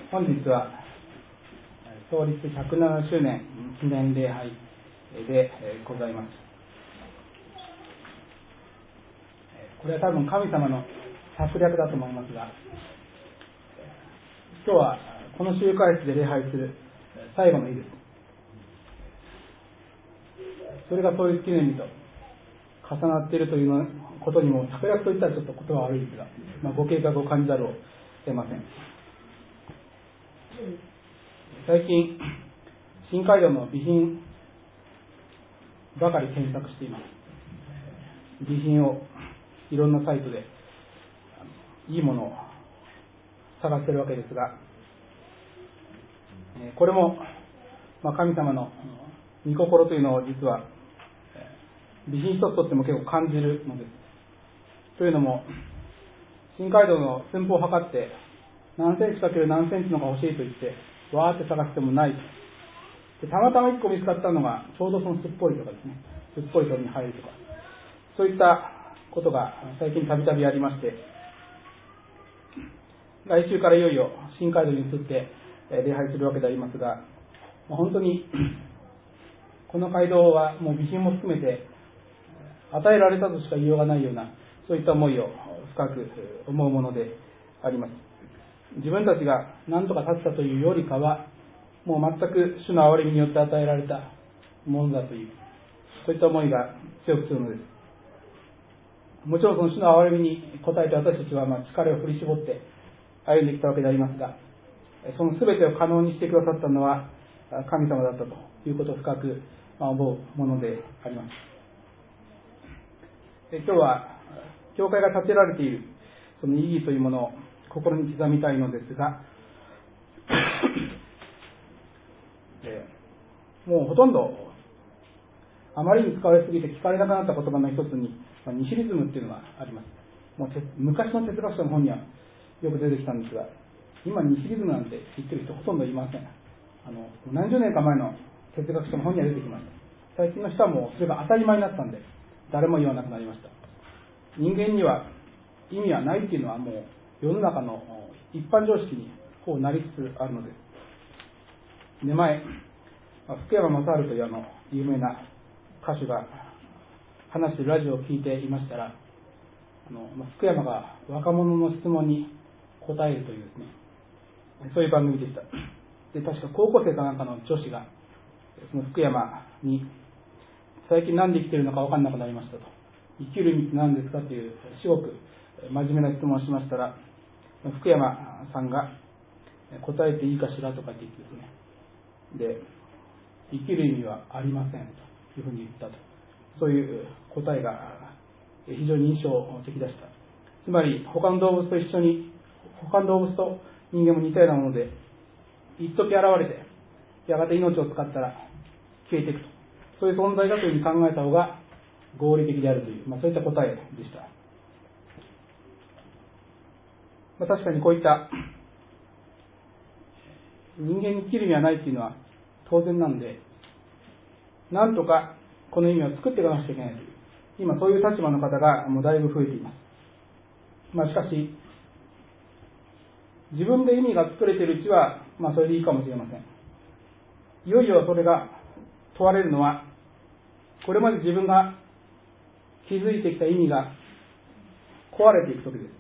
本日は創立107周年記念礼拝でございます。これは多分神様の策略だと思いますが、今日はこの集会室で礼拝する最後の日です。それが創立記念日と重なっているということにも、策略といったらちょっと言葉は悪いですが、ご計画を感じざるを得ません。最近新街道の備品ばかり検索しています。備品をいろんなサイトでいいものを探しているわけですが、これも神様の御心というのを実は備品一つとっても結構感じるのです。というのも、新街道の寸法を測って何センチかける何センチのが欲しいと言ってわーって探してもないで、たまたま1個見つかったのがちょうどそのすっぽりとかですね、すっぽりとに入るとか、そういったことが最近たびたびありまして、来週からいよいよ新街道に移って礼拝するわけでありますが、本当にこの街道はもう備品も含めて与えられたとしか言いようがないような、そういった思いを深く思うものであります。自分たちが何とか立ったというよりかは、もう全く主の憐れみによって与えられたものだという、そういった思いが強くするのです。もちろんその主の憐れみに応えて私たちは力を振り絞って歩んできたわけでありますが、その全てを可能にしてくださったのは神様だったということを深く思うものであります。今日は教会が建てられているその意義というものを心に刻みたいのですが、もうほとんどあまりに使われすぎて聞かれなくなった言葉の一つにニヒリズムっていうのがあります。もう昔の哲学者の本にはよく出てきたんですが、今ニヒリズムなんて言ってる人ほとんどいません。何十年か前の哲学者の本には出てきました。最近の人はもうそれが当たり前になったんで誰も言わなくなりました。人間には意味はないっていうのはもう世の中の一般常識にほぼなりつつあるのです。で、前福山雅治という有名な歌手が話しているラジオを聞いていましたら、福山が若者の質問に答えるというですね、そういう番組でした。で、確か高校生かなんかの女子がその福山に最近何で生きているのか分かんなくなりましたと、生きる意味って何ですかというすごく真面目な質問をしましたら、福山さんが答えていいかしらとかって言ってですね、で、生きる意味はありませんというふうに言ったと、そういう答えが非常に印象的でした。つまり他の動物と一緒に、他の動物と人間も似たようなもので、一時現れてやがて命を使ったら消えていくと、そういう存在だというふうに考えた方が合理的であるという、そういった答えでした。確かにこういった人間に生きる意味はないというのは当然なので、なんとかこの意味を作っていかなくちゃいけないという、今そういう立場の方がもうだいぶ増えています。しかし自分で意味が作れているうちはそれでいいかもしれません。いよいよそれが問われるのは、これまで自分が築いてきた意味が壊れていくときです。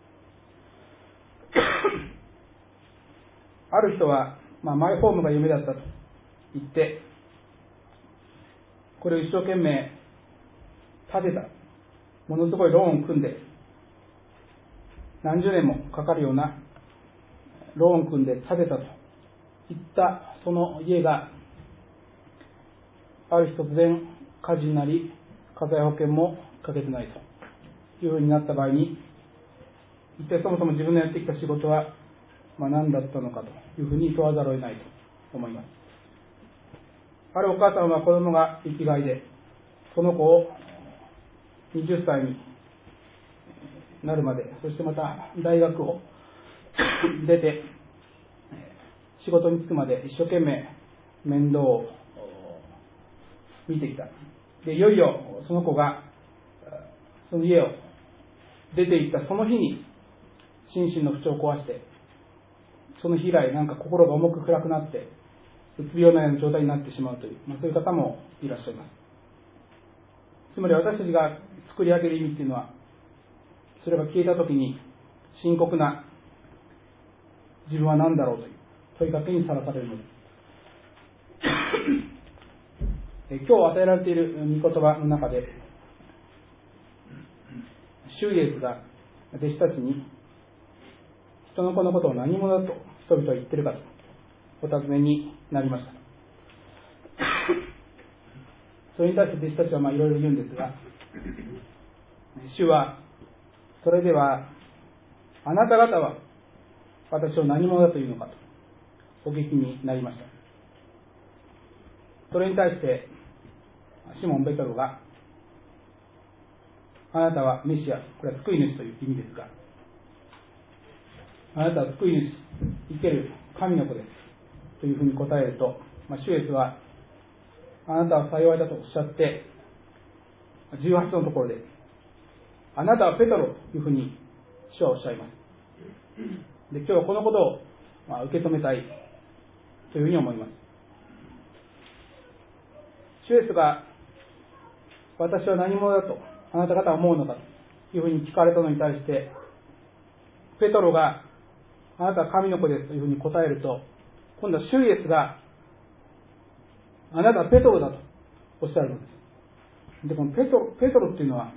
ある人は、マイホームが夢だったと言って、これを一生懸命建てた、ものすごいローンを組んで、何十年もかかるようなローンを組んで建てたといったその家が、ある日突然火事になり、火災保険もかけてないというふうになった場合に、一体そもそも自分のやってきた仕事は何だったのかというふうに問わざるを得ないと思います。あるお母さんは子供が生きがいで、その子を20歳になるまで、そしてまた大学を出て仕事に就くまで一生懸命面倒を見てきた。で、いよいよその子がその家を出て行ったその日に心身の不調を壊してその日以来なんか心が重く暗くなってうつ病のような状態になってしまうという、そういう方もいらっしゃいます。つまり私たちが作り上げる意味っていうのは、それが消えた時に深刻な自分は何だろうという問いかけにさらされるのです。今日与えられている御言葉の中で、主イエスが弟子たちに人の子のことを何者だと人々は言っているかとお尋ねになりました。それに対して弟子たちはいろいろ言うんですが、主はそれではあなた方は私を何者だというのかとお聞きになりました。それに対してシモン・ペトロが、あなたはメシア、これは救い主という意味ですが、あなたは救い主、生ける神の子ですというふうに答えると、主イエスはあなたは幸いだとおっしゃって18のところで、あなたはペトロというふうに主はおっしゃいます。で、今日はこのことを受け止めたいというふうに思います。主イエスが私は何者だとあなた方は思うのかというふうに聞かれたのに対して、ペトロがあなたは神の子ですというふうに答えると、今度は主イエスがあなたはペトロだとおっしゃるのです。で、このペトロっていうのは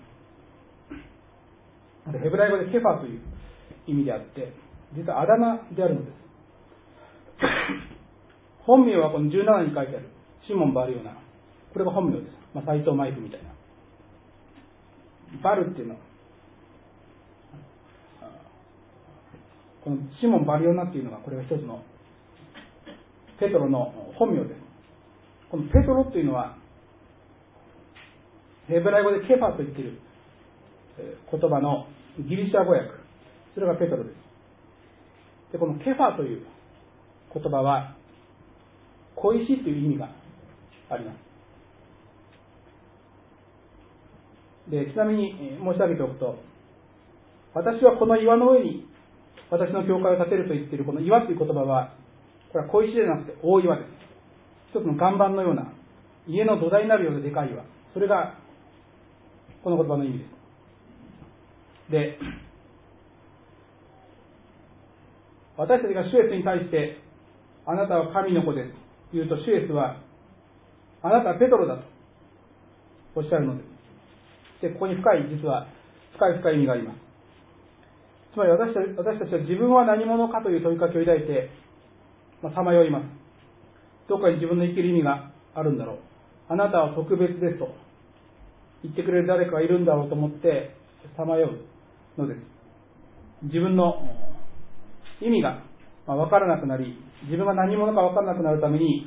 ヘブライ語でケファという意味であって、実はあだ名であるのです。本名はこの17に書いてあるシモン・バルヨナ、これが本名です。斎藤マイクみたいな。バルっていうのはこのシモン・バルヨナっていうのが、これが一つのペトロの本名です。このペトロっていうのはヘブライ語でケファと言っている言葉のギリシャ語訳、それがペトロです。で、このケファという言葉は小石という意味があります。で、ちなみに申し上げておくと、私はこの岩の上に私の教会を建てると言っているこの岩という言葉は、これは小石ではなくて大岩です。一つの岩盤のような家の土台になるようなでかい岩、それがこの言葉の意味です。で、私たちが主イエスに対してあなたは神の子ですと言うと、主イエスはあなたはペトロだとおっしゃるのです。で、ここに実は深い意味があります。つまり私たちは自分は何者かという問いかけを抱いてさまよいます。どこかに自分の生きる意味があるんだろう、あなたは特別ですと言ってくれる誰かがいるんだろうと思ってさまようのです。自分の意味が分からなくなり、自分が何者か分からなくなるために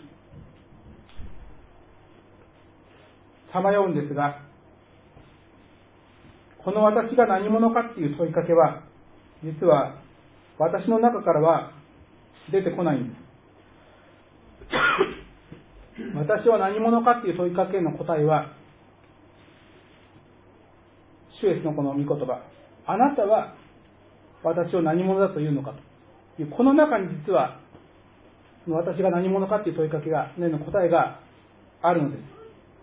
さまようんですが、この私が何者かっていう問いかけは、実は私の中からは出てこないんです。私は何者かっていう問いかけの答えは、主イエスのこの御言葉、あなたは私を何者だというのかという、この中に実は私が何者かっていう問いかけがの答えがあるのです。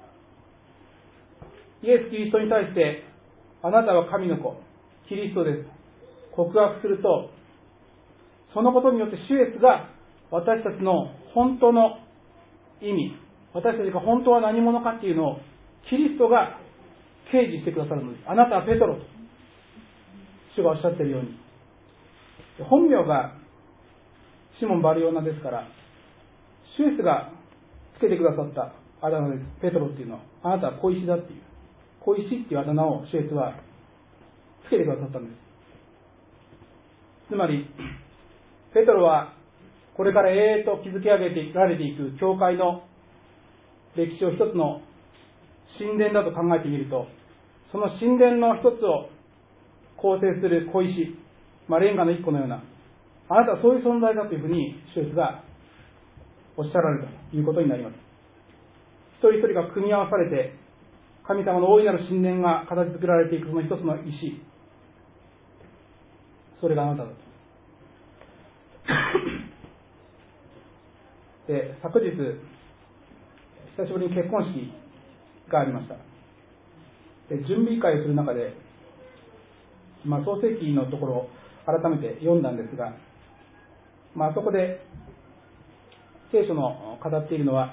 イエス・キリストに対してあなたは神の子、キリストです告白すると、そのことによって主イエスが私たちの本当の意味、私たちが本当は何者かっていうのをキリストが掲示してくださるのです。あなたはペトロと主がおっしゃっているように、本名がシモン・バルヨナですから、主イエスがつけてくださったあだ名です。ペトロっていうのは、あなたは小石だっていう、小石っていうあだ名を主イエスはつけてくださったんです。つまりペトロはこれから永遠と築き上げてられていく教会の歴史を一つの神殿だと考えてみると、その神殿の一つを構成する小石、レンガの一個のような、あなたはそういう存在だというふうに主イエスがおっしゃられたということになります。一人一人が組み合わされて神様の大いなる神殿が形作られていくその一つの石、それがあなただと。 で、昨日久しぶりに結婚式がありました。で、準備会をする中で、創世記のところを改めて読んだんですが、あそこで聖書の語っているのは、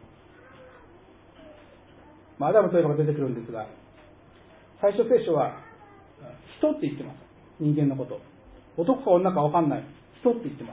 アダムというのが出てくるんですが、最初聖書は人って言ってます。人間のこと。男か女か分かんない。人って言ってます。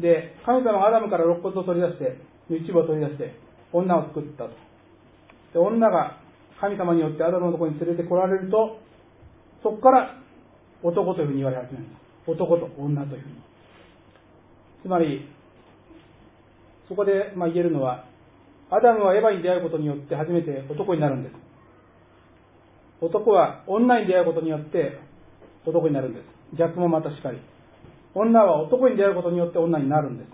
で、神様がアダムから肋骨を取り出して、一部を取り出して、女を作ったと。で、女が神様によってアダムのところに連れてこられると、そこから男というふうに言われ始めるんです。男と女というふうに。つまり、そこで言えるのは、アダムはエヴァに出会うことによって初めて男になるんです。男は女に出会うことによって男になるんです。逆もまたしかり。女は男に出会うことによって女になるんです。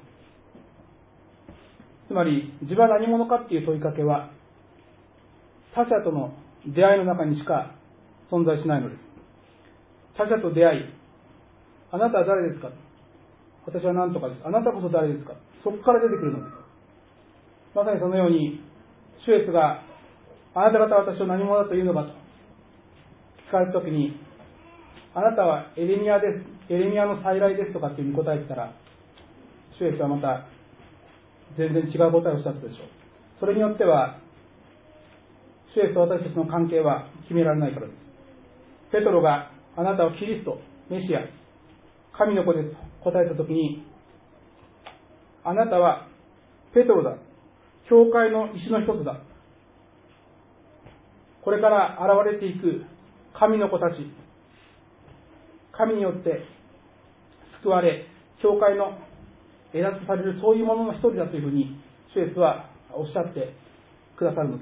つまり、自分は何者かっていう問いかけは、他者との出会いの中にしか存在しないのです。他者と出会い、あなたは誰ですか？私は何とかです。あなたこそ誰ですか？そこから出てくるのです。まさにそのように、主イエスが、あなた方は私を何者だというのかと聞かれたときに、あなたはエレミアです。エレミアの再来ですとかっていうふうに答えてたら、主イエスはまた全然違う答えをおっしゃったでしょう。それによっては、主イエスと私たちの関係は決められないからです。ペトロがあなたはキリスト、メシア、神の子ですと答えたときに、あなたはペトロだ。教会の石の一つだ。これから現れていく神の子たち、神によって救われ、教会の枝とされるそういうものの一人だというふうに、主イエスはおっしゃってくださるのです。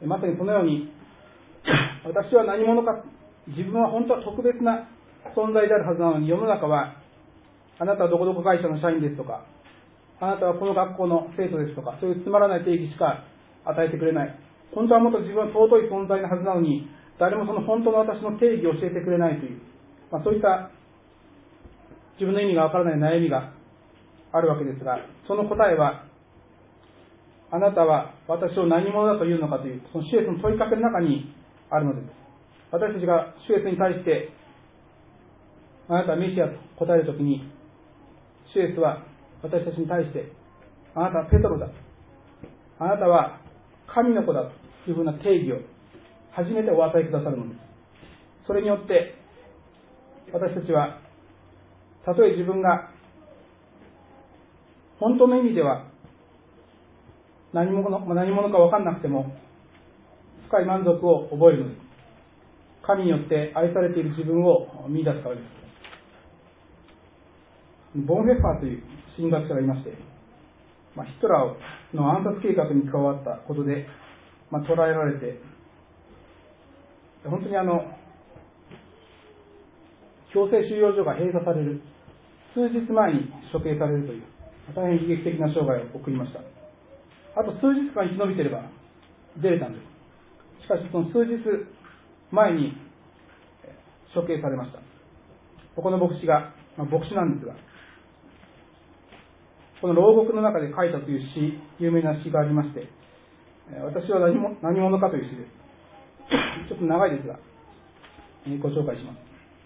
まさにそのように、私は何者か、自分は本当は特別な存在であるはずなのに、世の中は、あなたはどこどこ会社の社員ですとか、あなたはこの学校の生徒ですとか、そういうつまらない定義しか与えてくれない。本当はもっと自分は尊い存在なはずなのに、誰もその本当の私の定義を教えてくれないという、そういった自分の意味がわからない悩みがあるわけですが、その答えは、あなたは私を何者だというのかという、その主イエスの問いかけの中にあるのです。私たちが主イエスに対して、あなたはメシアと答えるときに、主イエスは私たちに対して、あなたはペトロだ。あなたは神の子だというふうな定義を初めてお与えくださるのです。それによって、私たちは、たとえ自分が本当の意味では何者か分かんなくても、深い満足を覚えるのです。神によって愛されている自分を見出すからです。ボン・ヘッファーという神学者がいまして、ヒトラーの暗殺計画に加わったことで、捕らえられて、本当に強制収容所が閉鎖される数日前に処刑されるという、大変悲劇的な生涯を送りました。あと数日間生き延びていれば出れたんです。しかしその数日前に処刑されました。ここの牧師が、牧師なんですが、この牢獄の中で書いたという詩、有名な詩がありまして、私は何者かという詩です。ちょっと長いですが、ご紹介します。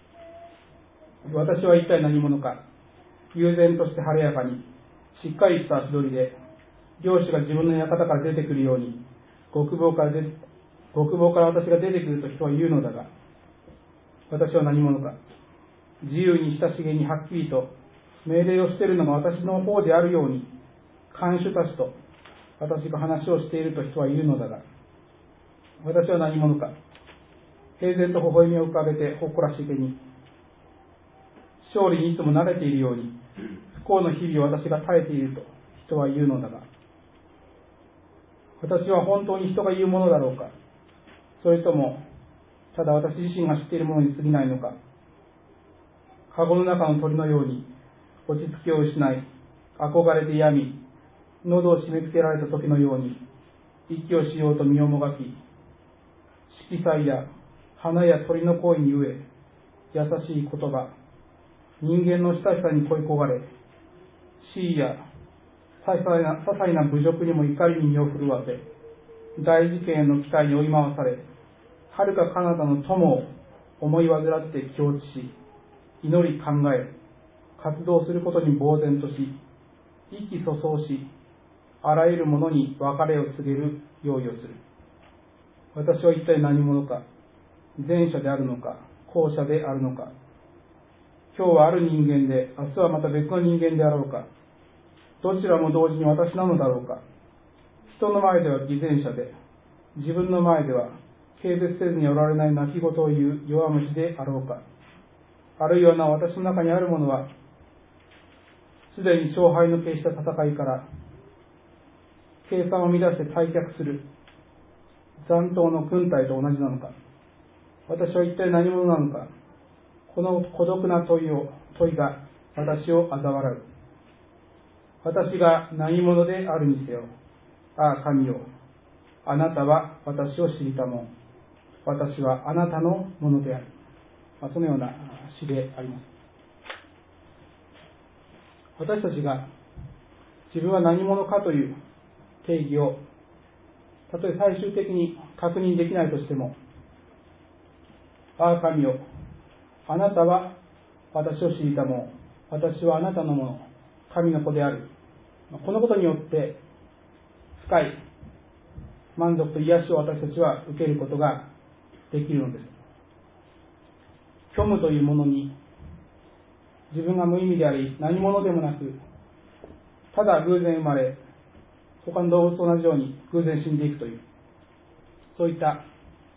私は一体何者か、悠然として晴れやかに、しっかりした足取りで、漁師が自分の館から出てくるように、極房から私が出てくると人は言うのだが、私は何者か、自由に親しげにはっきりと命令をしているのが私の方であるように、看守たちと私が話をしていると人は言うのだが、私は何者か、平然と微笑みを浮かべて誇らしげに、勝利にいつも慣れているように、不幸の日々を私が耐えていると人は言うのだが、私は本当に人が言うものだろうか、それともただ私自身が知っているものに過ぎないのか。カゴの中の鳥のように落ち着きを失い、憧れて病み、喉を締め付けられた時のように息をしようと身をもがき、色彩や花や鳥の声に飢え、優しい言葉、 人間の親しさに恋焦がれ、地位や些細な侮辱にも怒りに身を震わせ、大事件への期待に追い回され、遥か彼方の友を思い患って気落ちし、祈り考え、活動することに呆然とし、意気粗相し、あらゆるものに別れを告げる用意をする。私は一体何者か、前者であるのか、後者であるのか。今日はある人間で、明日はまた別の人間であろうか。どちらも同時に私なのだろうか。人の前では偽善者で、自分の前では軽蔑せずにおられない泣き言を言う弱虫であろうか。あるいはなお私の中にあるものは、すでに勝敗の決した戦いから計算を乱して退却する残党の軍隊と同じなのか。私は一体何者なのか。この孤独な問いが私を嘲笑う。私が何者であるにせよ、ああ神よ、あなたは私を知りたもん。私はあなたのものである。そのような詩であります。私たちが自分は何者かという定義をたとえ最終的に確認できないとしても、ああ神よ、あなたは私を知りたもん。私はあなたのもの、神の子である。このことによって深い満足と癒しを私たちは受けることができるのです。虚無というものに自分が無意味であり何者でもなく、ただ偶然生まれ、他の動物と同じように偶然死んでいくという、そういった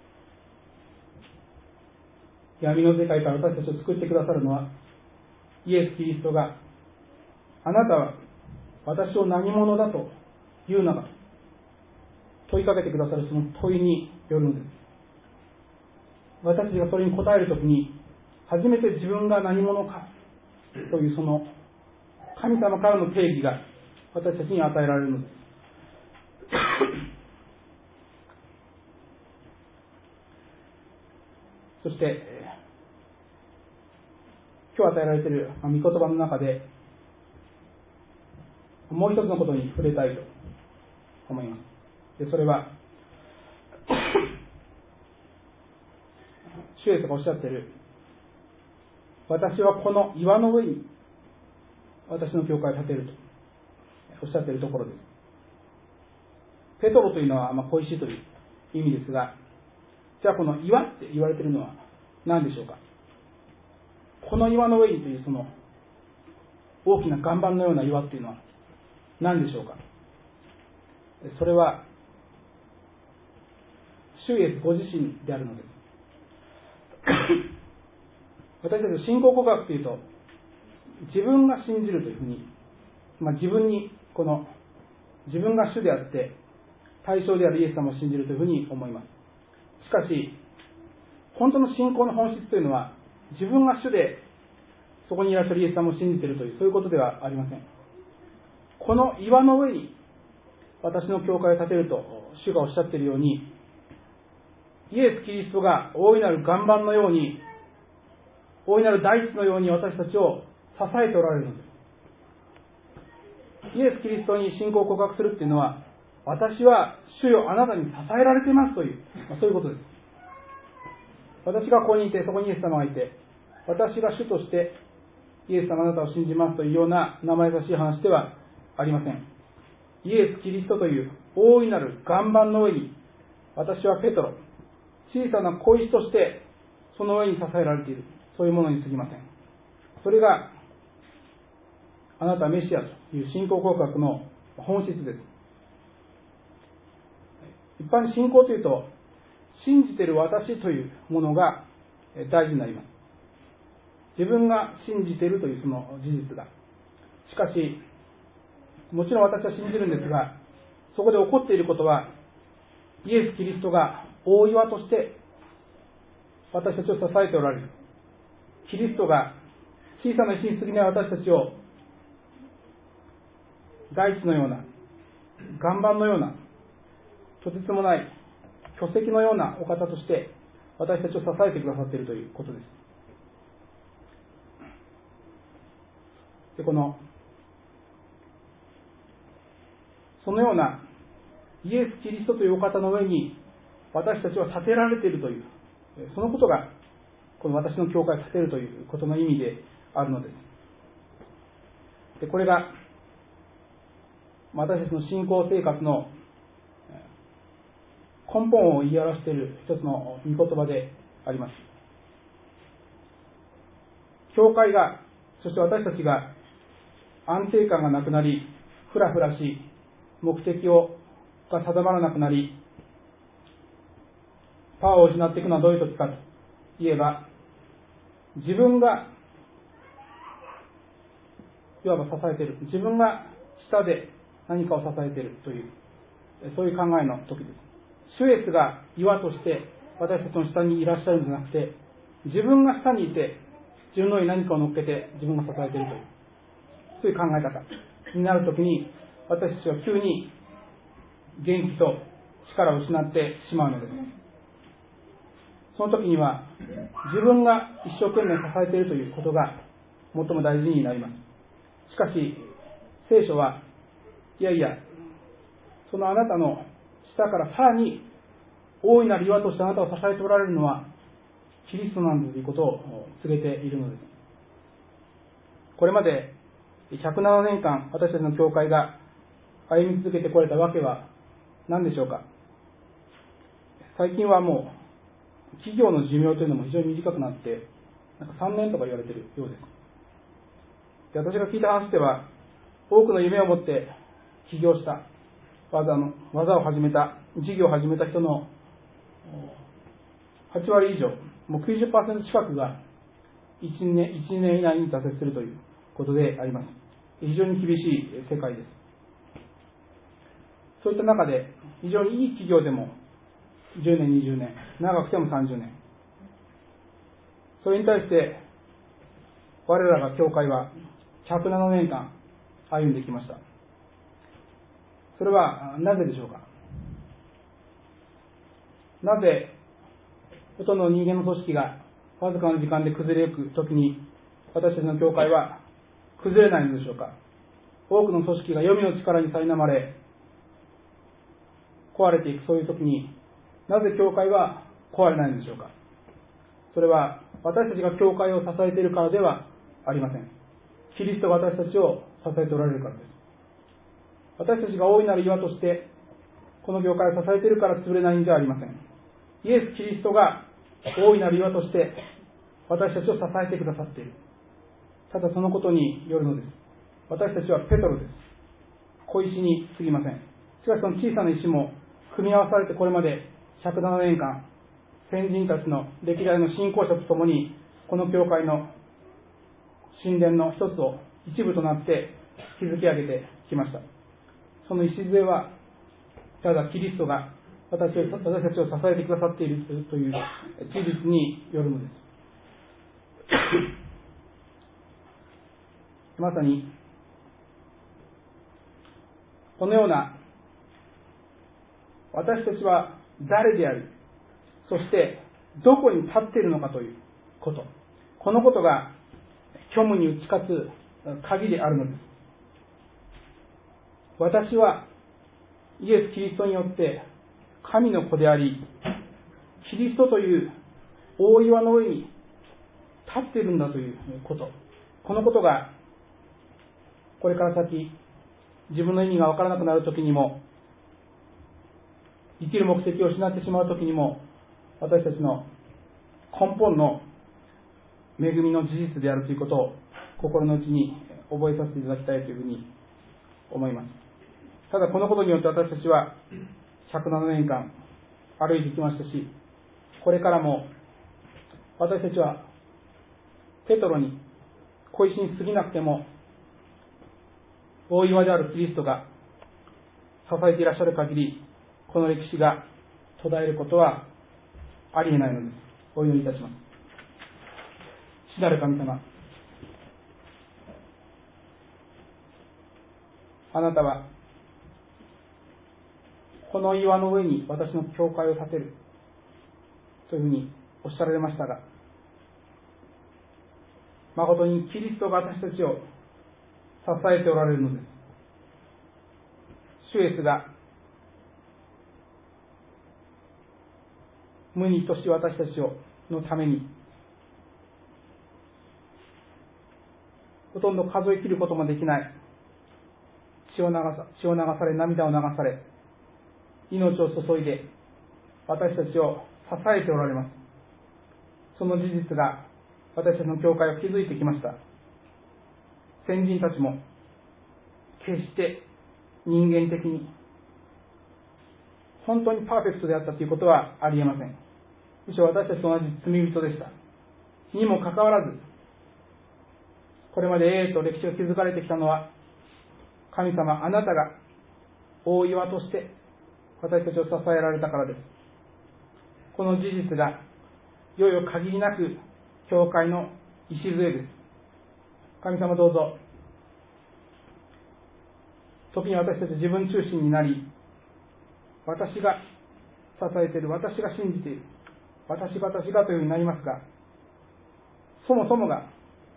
闇の世界から私たちを救ってくださるのは、イエス・キリストが、あなたは私を何者だと言うのかと問いかけてくださるその問いによるのです。私たちがそれに答えるときに、初めて自分が何者かというその神様からの定義が私たちに与えられるのです。そして今日与えられている御言葉の中でもう一つのことに触れたいと思います。でそれは主イエスがおっしゃっている、私はこの岩の上に私の教会を建てるとおっしゃっているところです。ペトロというのは小石という意味ですが、じゃあこの岩って言われているのは何でしょうか。この岩の上にというその大きな岩盤のような岩っていうのは何でしょうか。それは主イエスご自身であるのです。私たちの信仰告白というと、自分が信じるというふうに、自分に自分が主であって対象であるイエス様を信じるというふうに思います。しかし本当の信仰の本質というのは、自分が主でそこにいらっしゃるイエス様を信じているという、そういうことではありません。この岩の上に私の教会を建てると主がおっしゃっているように、イエス・キリストが大いなる岩盤のように、大いなる大地のように私たちを支えておられるのです。イエス・キリストに信仰を告白するっていうのは、私は主よあなたに支えられていますという、そういうことです。私がここにいて、そこにイエス様がいて、私が主としてイエス様あなたを信じますというような生易しい話ではありません。イエス・キリストという大いなる岩盤の上に、私はペトロ、小さな小石としてその上に支えられている、そういうものに過ぎません。それがあなたはメシアという信仰告白の本質です。一般に信仰というと、信じている私というものが大事になります。自分が信じているというその事実が。しかしもちろん私は信じるんですが、そこで起こっていることは、イエス・キリストが大岩として私たちを支えておられる。キリストが小さな石に過ぎない私たちを大地のような、岩盤のような、とてつもない巨石のようなお方として私たちを支えてくださっているということです。 でそのようなイエス・キリストというお方の上に私たちは立てられているという、そのことがこの私の教会を立てるということの意味であるのです。でこれが私たちの信仰生活の根本を言い表している一つの御言葉であります。教会が、そして私たちが安定感がなくなり、ふらふらし、目的が定まらなくなり、パワーを失っていくのはどういう時かといえば、自分がいわば支えている、自分が下で何かを支えているという、そういう考えの時です。主イエスが岩として私たちの下にいらっしゃるんじゃなくて、自分が下にいて自分の上に何かを乗っけて自分が支えているという、そういう考え方になるときに、私たちは急に元気と力を失ってしまうのです。その時には自分が一生懸命支えているということが最も大事になります。しかし聖書は、いやいや、そのあなたの下からさらに大いなる岩としてあなたを支えておられるのはキリストなんだということを告げているのです。これまで107年間私たちの教会が歩み続けてこれたわけは何でしょうか。最近はもう企業の寿命というのも非常に短くなって、3年とか言われているようです。で、私が聞いた話では、多くの夢を持って起業した、技を始めた、事業を始めた人の8割以上、もう 90% 近くが1年以内に挫折するということであります。非常に厳しい世界です。そういった中で、非常にいい企業でも10年、20年、長くても30年。それに対して、我らが教会は107年間歩んできました。それはなぜでしょうか。なぜ、ほとんどの人間の組織がわずかの時間で崩れゆくときに、私たちの教会は崩れないのでしょうか。多くの組織が黄泉の力に苛まれ、壊れていく、そういうときに、なぜ教会は壊れないのでしょうか。それは私たちが教会を支えているからではありません。キリストが私たちを支えておられるからです。私たちが大いなる岩としてこの教会を支えているから潰れないんじゃありません。イエス・キリストが大いなる岩として私たちを支えてくださっている。ただそのことによるのです。私たちはペトロです。小石に過ぎません。しかしその小さな石も組み合わされてこれまで107年間、先人たちの歴代の信仰者とともにこの教会の神殿の一つを一部となって築き上げてきました。その礎はただキリストが私たちを支えてくださっているという事実によるのです。まさにこのような私たちは誰であり、そしてどこに立っているのかということ、このことが虚無に打ち勝つ鍵であるのです。私はイエス・キリストによって神の子であり、キリストという大岩の上に立っているんだということ、このことがこれから先自分の意味が分からなくなるときにも、生きる目的を失ってしまうときにも、私たちの根本の恵みの事実であるということを心の内に覚えさせていただきたいというふうに思います。ただこのことによって私たちは107年間歩いてきましたし、これからも私たちはペトロに小石に過ぎなくても大岩であるキリストが支えていらっしゃる限り、この歴史が途絶えることはありえないのです。お祈りいたします。父なる神様、あなたはこの岩の上に私の教会を建てるというふうにおっしゃられましたが、誠にキリストが私たちをえておられるのです。主イエスが無に等しい私たちのためにほとんど数え切ることもできない血を流され、涙を流され、命を注いで私たちを支えておられます。その事実が私たちの教会を築いてきました。先人たちも決して人間的に本当にパーフェクトであったということはありえません。むしろ私たちと同じ罪人でした。にもかかわらず、これまで永遠と歴史を築かれてきたのは、神様あなたが大岩として私たちを支えられたからです。この事実がいよいよ限りなく教会の礎です。神様どうぞ、時に私たち自分中心になり、私が支えている、私が信じている、私がというようになりますが、そもそもが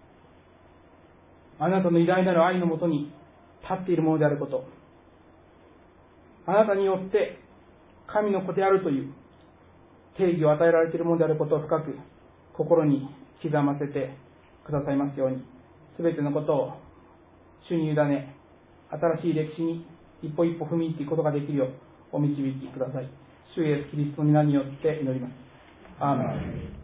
あなたの偉大なる愛のもとに立っているものであること、あなたによって神の子であるという定義を与えられているものであることを深く心に刻ませてくださいますように、すべてのことを主に委ね、新しい歴史に一歩一歩踏み入っていくことができるようお導きください。主イエスキリストの皆によって祈ります。アーメン。